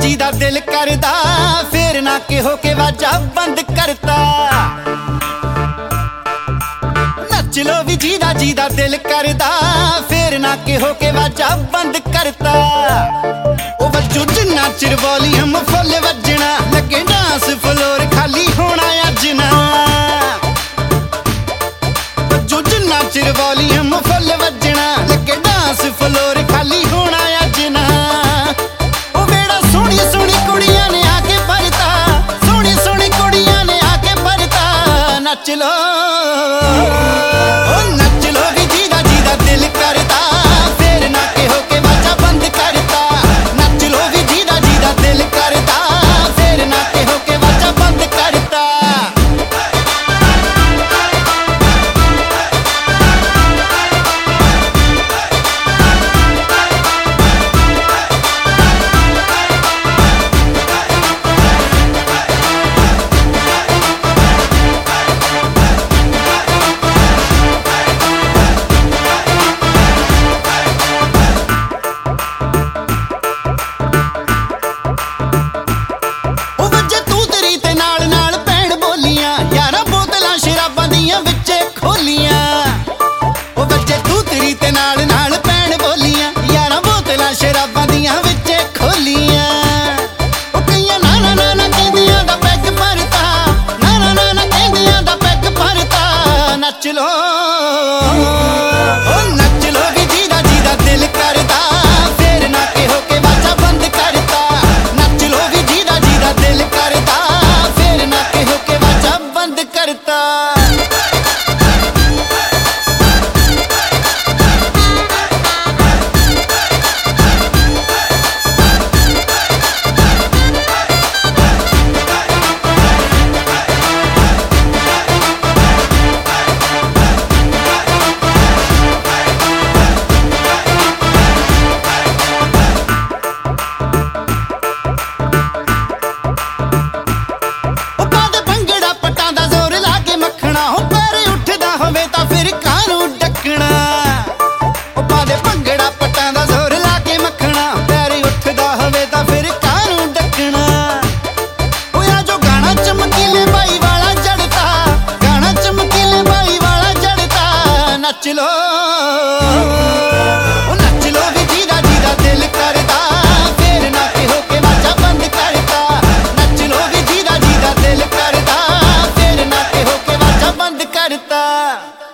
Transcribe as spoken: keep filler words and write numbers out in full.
जी दा दिल करदा फिर ना के हो के वाजा बंद करता। नच लो भी जी दा जी दा दिल करदा फिर ना के हो के वाजा बंद करता। ओ वजू जिन्ना चिर वॉल्यूम फुल वजना लगे डांस फ्लोर खाली होना अज ना। वजू जिन्ना चिर वॉल्यूम फुल वजना लगे डांस फ्लोर खाली होना अज ना। ओ वेड़ा सोहनी सोहनी कुड़ियां ने आके भरता, सोहनी सोहनी कुड़ियां ने आके भरता। नच लो ओ नच लो भी जी दा जी दा दिल करदा फिर ना के हो के वाजा बंद करता। नच लो भी जी दा जी दा दिल करदा फिर ना के हो के वाजा बंद करता। नच लो ओ नच लो भी जी दा जी दा दिल करदा फिर ना के हो के वाजा बंद करता। नच लो भी जी दा जी दा दिल करदा फिर ना के हो के वाजा बंद करता। नच लो ओ नच लो भी जी दा जी दा दिल करदा फिर ना के हो के वाजा बंद करता। नच लो भी जी दा जी दा दिल करदा फिर ना के हो के वाजा बंद करता।